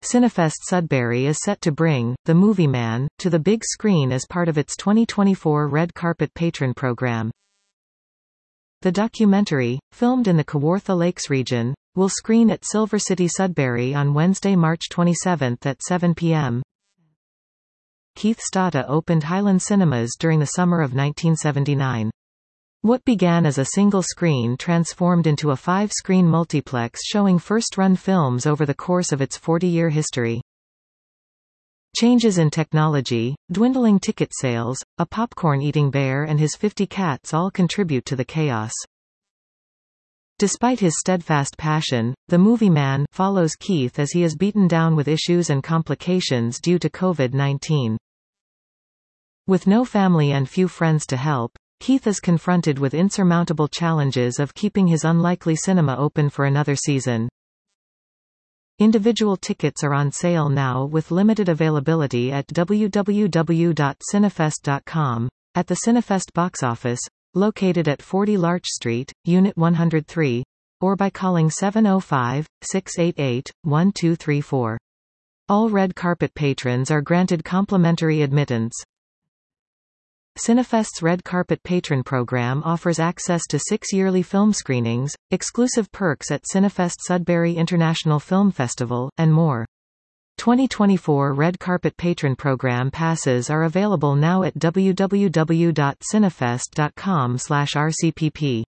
Cinefest Sudbury is set to bring The Movie Man to the big screen as part of its 2024 Red Carpet Patron program. The documentary, filmed in the Kawartha Lakes region, will screen at Silver City Sudbury on Wednesday, March 27 at 7 p.m. Keith Stata opened Highland Cinemas during the summer of 1979. What began as a single screen transformed into a 5-screen multiplex showing first-run films over the course of its 40-year history. Changes in technology, dwindling ticket sales, a popcorn-eating bear and his 50 cats all contribute to the chaos. Despite his steadfast passion, The Movie Man follows Keith as he is beaten down with issues and complications due to COVID-19. With no family and few friends to help, Keith is confronted with insurmountable challenges of keeping his unlikely cinema open for another season. Individual tickets are on sale now with limited availability at www.cinefest.com, at the Cinefest box office, located at 40 Larch Street, Unit 103, or by calling 705-688-1234. All Red Carpet patrons are granted complimentary admittance. Cinefest's Red Carpet Patron program offers access to 6 yearly film screenings, exclusive perks at Cinefest Sudbury International Film Festival, and more. 2024 Red Carpet Patron program passes are available now at www.cinefest.com/rcpp.